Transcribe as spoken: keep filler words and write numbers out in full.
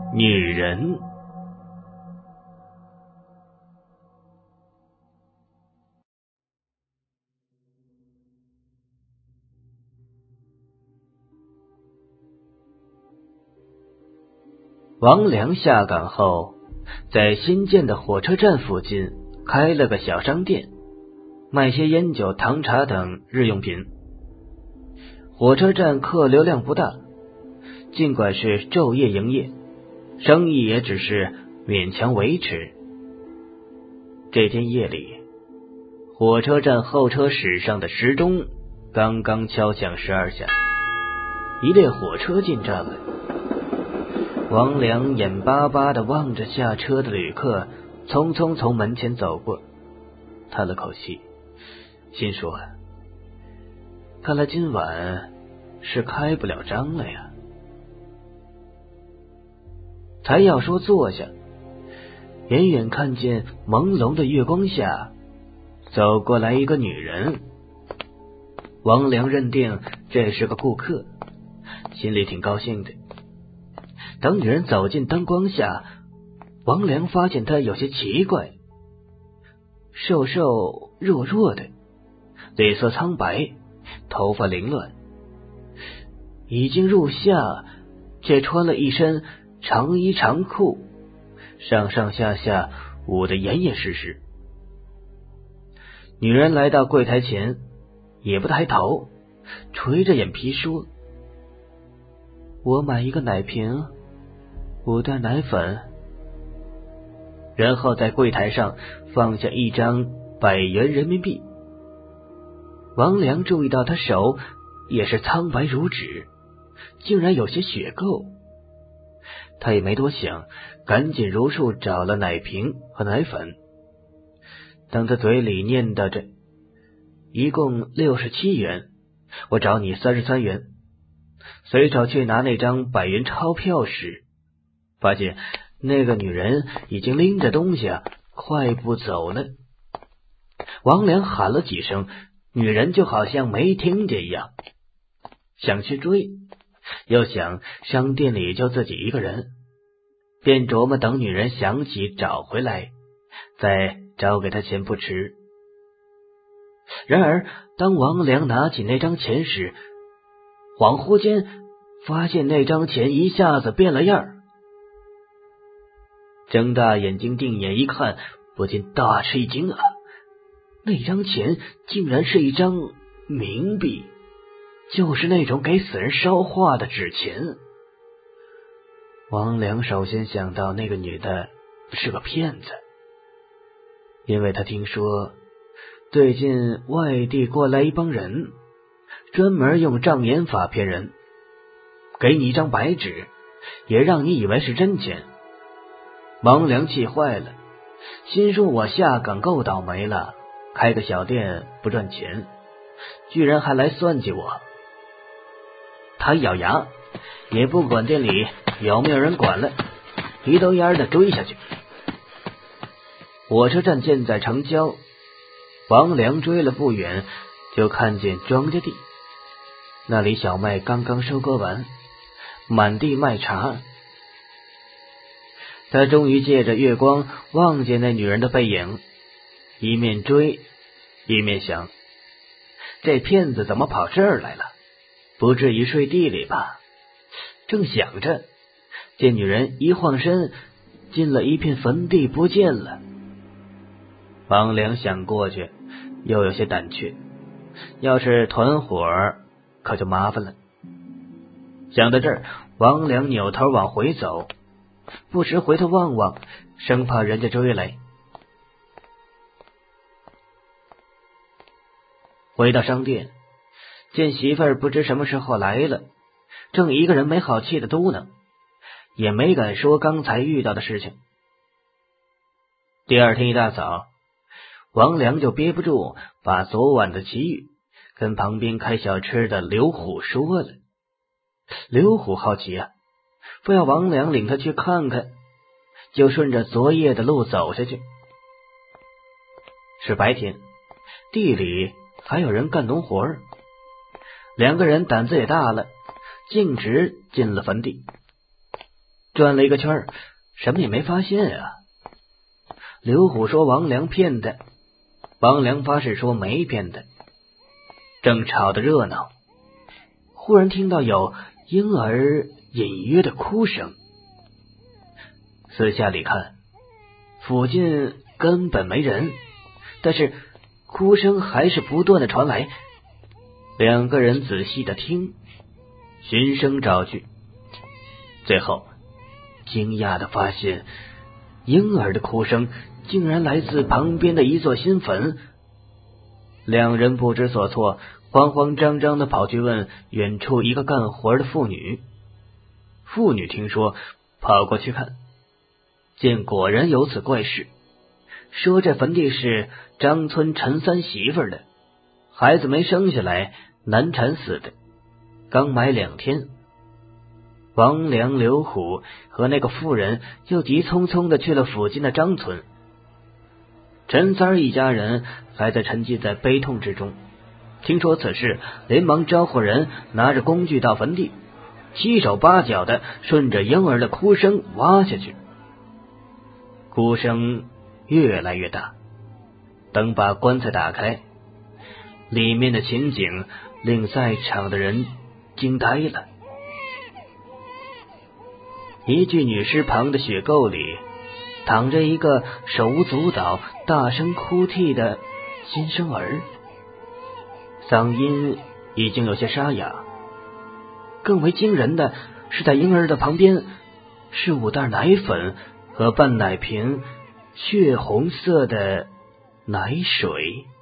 女人。王良下岗后，在新建的火车站附近开了个小商店，卖些烟酒、糖茶等日用品。火车站客流量不大，尽管是昼夜营业，生意也只是勉强维持。这天夜里，火车站候车室上的时钟刚刚敲响十二下，一列火车进站了。王良眼巴巴地望着下车的旅客，匆匆从门前走过，叹了口气，心说看来今晚是开不了张了呀。才要说坐下，远远看见朦胧的月光下走过来一个女人。王良认定这是个顾客，心里挺高兴的。等女人走进灯光下，王良发现她有些奇怪，瘦瘦弱弱的，脸色苍白，头发凌乱，已经入夏，却穿了一身长衣长裤，上上下下捂得严严实实。女人来到柜台前，也不抬头，垂着眼皮说：“我买一个奶瓶，五袋奶粉。”然后在柜台上放下一张百元人民币。王良注意到他手也是苍白如纸，竟然有些血垢。他也没多想，赶紧如数找了奶瓶和奶粉。当他嘴里念叨着一共六十七元，我找你三十三元，随手去拿那张百元钞票时，发现那个女人已经拎着东西快步走了。王良喊了几声，女人就好像没听见一样，想去追，又想商店里就自己一个人，便琢磨等女人想起找回来，再找给她钱不迟。然而当王良拿起那张钱时，恍惚间发现那张钱一下子变了样儿。睁大眼睛定眼一看，不禁大吃一惊啊！那张钱竟然是一张冥币，就是那种给死人烧化的纸钱。王良首先想到那个女的是个骗子，因为他听说最近外地过来一帮人，专门用障眼法骗人，给你一张白纸，也让你以为是真钱。王良气坏了，心说我下岗够倒霉了，开个小店不赚钱，居然还来算计我。他咬牙，也不管店里有没有人管了，一溜烟的追下去。火车站建在城郊，王良追了不远，就看见庄稼地，那里小麦刚刚收割完，满地麦茬。他终于借着月光望见那女人的背影，一面追一面想，这骗子怎么跑这儿来了？不至于睡地里吧？正想着，见女人一晃身进了一片坟地不见了。王良想过去，又有些胆怯，要是团伙可就麻烦了。想到这儿，王良扭头往回走，不时回头望望，生怕人家追来。回到商店，见媳妇儿不知什么时候来了，正一个人没好气的嘟囔，也没敢说刚才遇到的事情。第二天一大早，王良就憋不住把昨晚的奇遇跟旁边开小吃的刘虎说了。刘虎好奇啊，非要王良领他去看看，就顺着昨夜的路走下去。是白天，地里还有人干农活儿，两个人胆子也大了，径直进了坟地。 转了一个圈，什么也没发现啊。刘虎说王良骗他，王良发誓说没骗他。正吵得热闹，忽然听到有婴儿隐约的哭声。四下里看，附近根本没人，但是哭声还是不断的传来。两个人仔细的听，循声找去，最后惊讶的发现，婴儿的哭声竟然来自旁边的一座新坟。两人不知所措，慌慌张张的跑去问远处一个干活的妇女。妇女听说，跑过去看，见果然有此怪事，说这坟地是张村陈三媳妇的，孩子没生下来，难产死的，刚埋两天。王良、刘虎和那个妇人就急匆匆的去了附近的张村。陈三儿一家人还在沉浸在悲痛之中，听说此事，连忙招呼人拿着工具到坟地，七手八脚的顺着婴儿的哭声挖下去。哭声越来越大，等把棺材打开，里面的情景令在场的人惊呆了。一具女尸旁的血垢里躺着一个手舞足蹈、大声哭泣的新生儿，嗓音已经有些沙哑。更为惊人的是，在婴儿的旁边是五袋奶粉和半奶瓶血红色的奶水。